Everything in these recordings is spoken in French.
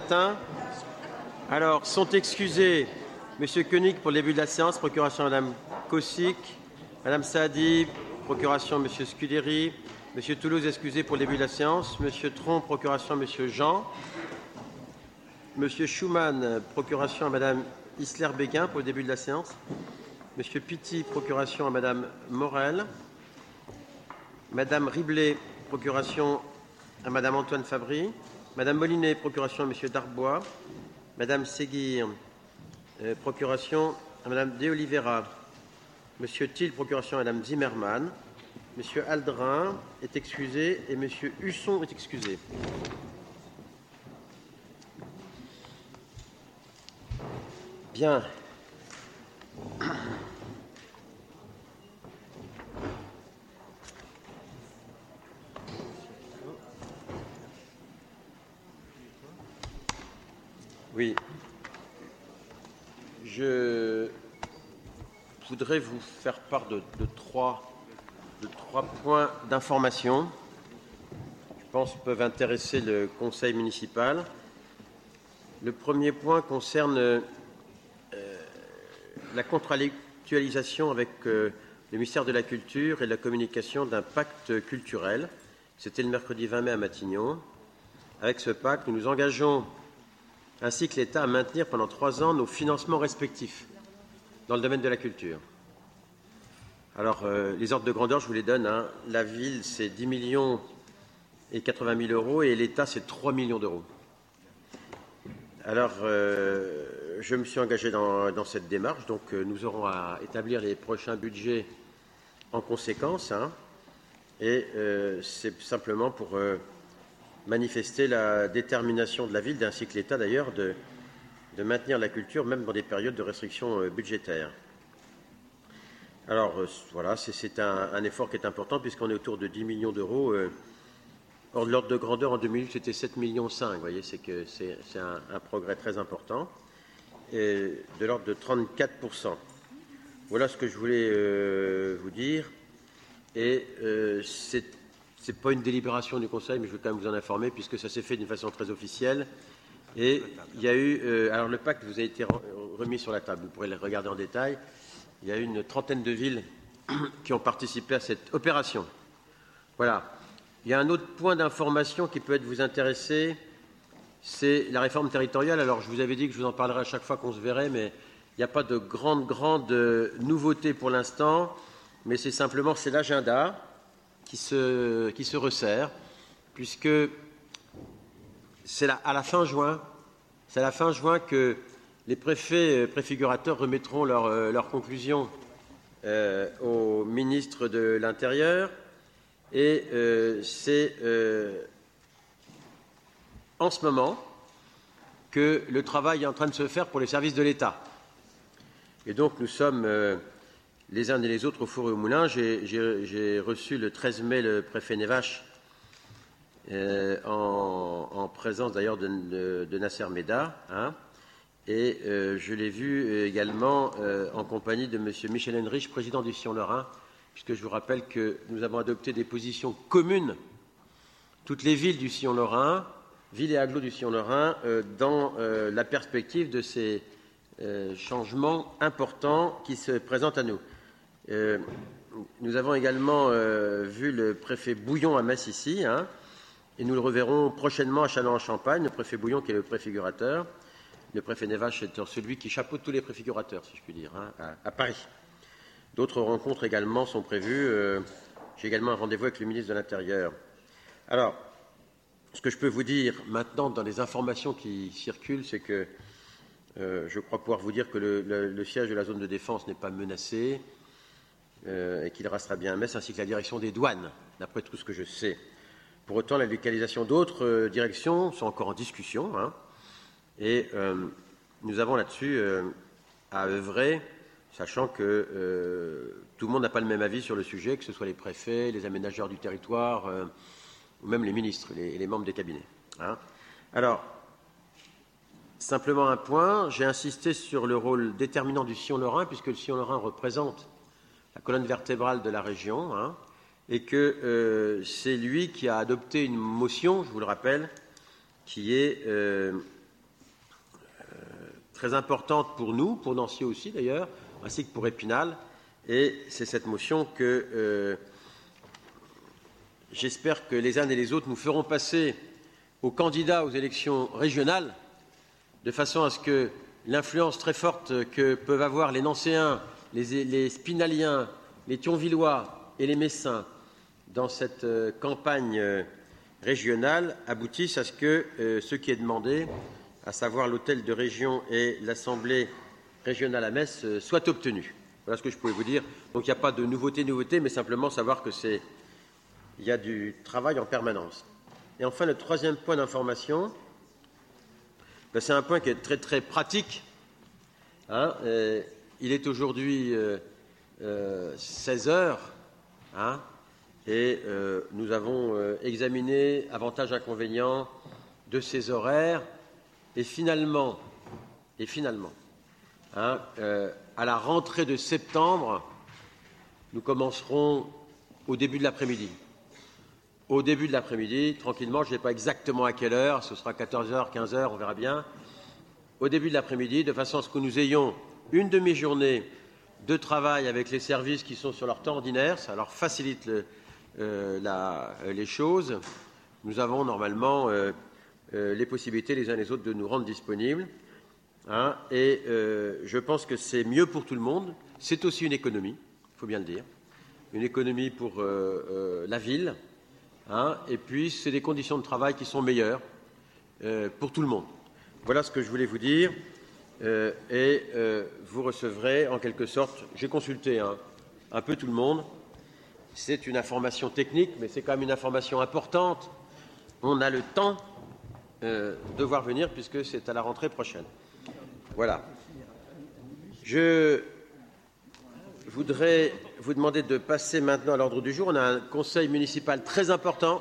Matin. Alors, sont excusés M. Koenig pour le début de la séance, procuration Mme Kosic, Mme Saadi, procuration M. Scuderi, M. Toulouse excusé pour le début de la séance, M. Tron, procuration M. Jean, M. Schumann, procuration à Mme Isler-Béguin pour le début de la séance, M. Pitti, procuration à Mme Morel, Mme Riblet, procuration à Mme Antoine Fabry, Mme Molinet, procuration à M. Darbois, Mme Séguir, procuration à Mme De Oliveira, M. Thiel, procuration à Mme Zimmermann, M. Aldrin est excusé et M. Husson est excusé. Bien. Oui. Je voudrais vous faire part de trois points d'information, je pense, peuvent intéresser le Conseil municipal. Le premier point concerne la contractualisation avec le ministère de la Culture et de la Communication d'un pacte culturel. C'était le mercredi 20 mai à Matignon. Avec ce pacte, nous nous engageons ainsi que l'État à maintenir pendant 3 ans nos financements respectifs dans le domaine de la culture. Alors, les ordres de grandeur, je vous les donne. La ville, c'est 10 millions et 80 000 euros et l'État, c'est 3 millions d'euros. Alors, je me suis engagé dans cette démarche. Donc, nous aurons à établir les prochains budgets en conséquence. Et c'est simplement pour manifester la détermination de la ville, ainsi que l'État d'ailleurs, de maintenir la culture, même dans des périodes de restrictions budgétaires. Alors, voilà, c'est un effort qui est important, puisqu'on est autour de 10 millions d'euros. Or, l'ordre de grandeur en 2008, c'était 7,5 millions. Vous voyez, c'est un progrès très important, et de l'ordre de 34%. Voilà ce que je voulais vous dire. Et c'est pas une délibération du Conseil, mais je veux quand même vous en informer, puisque ça s'est fait d'une façon très officielle. Et il y a eu... alors, le pacte vous a été remis sur la table. Vous pourrez le regarder en détail. Il y a eu une trentaine de villes qui ont participé à cette opération. Voilà. Il y a un autre point d'information qui peut vous intéresser, c'est la réforme territoriale. Alors, je vous avais dit que je vous en parlerai à chaque fois qu'on se verrait, mais il n'y a pas de grande nouveauté pour l'instant, mais c'est l'agenda qui se resserre, puisque c'est à la fin juin que les préfigurateurs remettront leurs conclusions au ministre de l'Intérieur. Et c'est en ce moment que le travail est en train de se faire pour les services de l'État. Et donc nous sommes les uns et les autres au four et au moulin. J'ai reçu le 13 mai le préfet Nevache en présence d'ailleurs de Nasser Meda. Et je l'ai vu également en compagnie de M. Michel Henrich, président du Sion-Lorrain, puisque je vous rappelle que nous avons adopté des positions communes, toutes les villes du Sion-Lorrain, villes et agglos du Sion-Lorrain, dans la perspective de ces changements importants qui se présentent à nous. Nous avons également vu le préfet Bouillon à Metz ici, et nous le reverrons prochainement à Châlons-en-Champagne, le préfet Bouillon qui est le préfigurateur. Le préfet Nevache est celui qui chapeaute tous les préfigurateurs, si je puis dire, à Paris. D'autres rencontres également sont prévues. J'ai également un rendez-vous avec le ministre de l'Intérieur. Alors, ce que je peux vous dire maintenant dans les informations qui circulent, c'est que je crois pouvoir vous dire que le siège de la zone de défense n'est pas menacé et qu'il restera bien à Metz, ainsi que la direction des douanes, d'après tout ce que je sais. Pour autant, la localisation d'autres directions sont encore en discussion, et nous avons là-dessus à œuvrer, sachant que tout le monde n'a pas le même avis sur le sujet, que ce soit les préfets, les aménageurs du territoire, ou même les ministres et les membres des cabinets. Alors, simplement un point, j'ai insisté sur le rôle déterminant du Sion-Lorrain, puisque le Sion-Lorrain représente la colonne vertébrale de la région, et que c'est lui qui a adopté une motion, je vous le rappelle, qui est très importante pour nous, pour Nancy aussi d'ailleurs, ainsi que pour Épinal. Et c'est cette motion que j'espère que les uns et les autres nous ferons passer aux candidats aux élections régionales, de façon à ce que l'influence très forte que peuvent avoir les Nancéens, les Spinaliens, les Thionvillois et les Messins dans cette campagne régionale aboutisse à ce que ce qui est demandé, à savoir l'hôtel de région et l'Assemblée régionale à Metz, soit obtenu. Voilà ce que je pouvais vous dire. Donc il n'y a pas de nouveauté, mais simplement savoir que il y a du travail en permanence. Et enfin, le troisième point d'information, c'est un point qui est très très pratique. Il est aujourd'hui 16 heures, et nous avons examiné avantages et inconvénients de ces horaires. Et finalement, à la rentrée de septembre, nous commencerons au début de l'après-midi. Au début de l'après-midi, tranquillement, je ne sais pas exactement à quelle heure, ce sera 14h, 15h, on verra bien. Au début de l'après-midi, de façon à ce que nous ayons une demi-journée de travail avec les services qui sont sur leur temps ordinaire, ça leur facilite les choses. Nous avons normalement les possibilités les uns les autres de nous rendre disponibles. Et je pense que c'est mieux pour tout le monde. C'est aussi une économie, il faut bien le dire. Une économie pour la ville. Et puis, c'est des conditions de travail qui sont meilleures pour tout le monde. Voilà ce que je voulais vous dire. Vous recevrez, en quelque sorte, j'ai consulté un peu tout le monde. C'est une information technique, mais c'est quand même une information importante. On a le temps de voir venir, puisque c'est à la rentrée prochaine. Voilà. Je voudrais vous demander de passer maintenant à l'ordre du jour. On a un conseil municipal très important.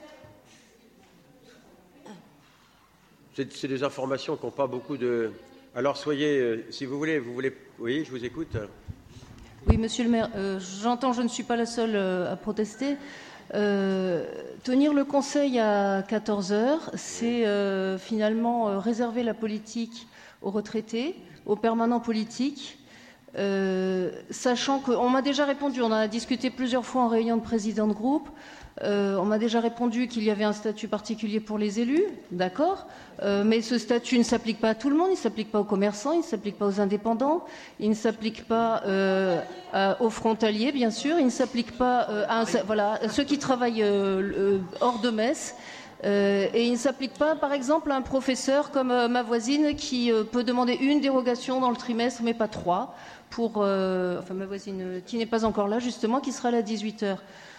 C'est des informations qui n'ont pas beaucoup de... Alors soyez, si vous voulez... Oui, je vous écoute. Oui, monsieur le maire, j'entends, je ne suis pas la seule à protester. Tenir le conseil à 14 heures, c'est finalement réserver la politique aux retraités, aux permanents politiques, sachant qu'on m'a déjà répondu, on en a discuté plusieurs fois en réunion de présidents de groupe, on m'a déjà répondu qu'il y avait un statut particulier pour les élus, d'accord, mais ce statut ne s'applique pas à tout le monde, il ne s'applique pas aux commerçants, il ne s'applique pas aux indépendants, il ne s'applique pas aux frontaliers, bien sûr, il ne s'applique pas à ceux qui travaillent hors de Metz. Et il ne s'applique pas, par exemple, à un professeur comme ma voisine qui peut demander une dérogation dans le trimestre, mais pas 3, pour ma voisine qui n'est pas encore là, justement, qui sera là à 18h.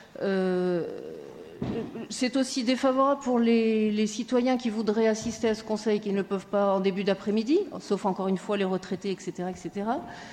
C'est aussi défavorable pour les citoyens qui voudraient assister à ce conseil, qui ne peuvent pas en début d'après-midi, sauf encore une fois les retraités, etc. etc.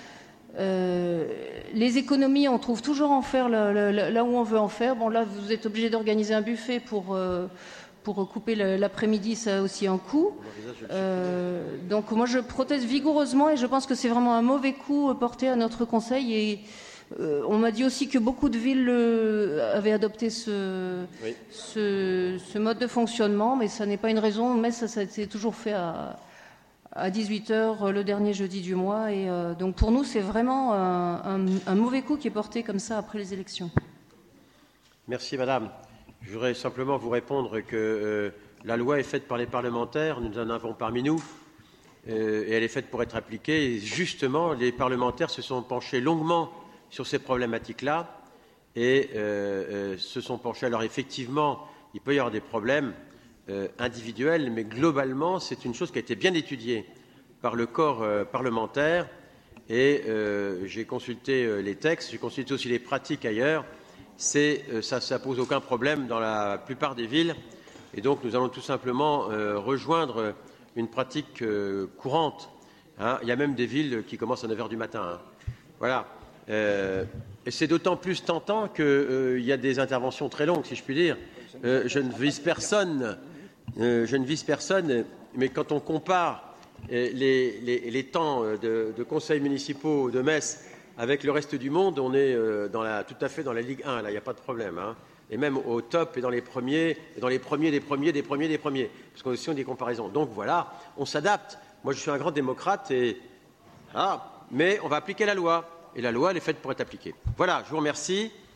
Les économies, on trouve toujours en faire là où on veut en faire. Bon, là, vous êtes obligé d'organiser un buffet pour couper l'après-midi, ça a aussi un coût. Donc moi je proteste vigoureusement et je pense que c'est vraiment un mauvais coup porté à notre conseil. Et on m'a dit aussi que beaucoup de villes avaient adopté ce mode de fonctionnement, mais ça n'est pas une raison. Mais ça s'est toujours fait à 18h le dernier jeudi du mois. Et donc pour nous, c'est vraiment un mauvais coup qui est porté comme ça après les élections. Merci madame. Je voudrais simplement vous répondre que la loi est faite par les parlementaires, nous en avons parmi nous, et elle est faite pour être appliquée. Et justement, les parlementaires se sont penchés longuement sur ces problématiques-là et se sont penchés. Alors effectivement, il peut y avoir des problèmes individuels, mais globalement, c'est une chose qui a été bien étudiée par le corps parlementaire. Et j'ai consulté les textes, j'ai consulté aussi les pratiques ailleurs. Ça pose aucun problème dans la plupart des villes. Et donc, nous allons tout simplement rejoindre une pratique courante. Il y a même des villes qui commencent à 9h du matin. Voilà. Et c'est d'autant plus tentant qu'il y a des interventions très longues, si je puis dire. Je ne vise personne, mais quand on compare les temps de conseils municipaux de Metz avec le reste du monde, on est tout à fait dans la Ligue 1, là, il n'y a pas de problème. Et même au top et dans les premiers, des premiers, parce qu'on a aussi des comparaisons. Donc voilà, on s'adapte. Moi, je suis un grand démocrate, mais on va appliquer la loi. Et la loi, elle est faite pour être appliquée. Voilà, je vous remercie.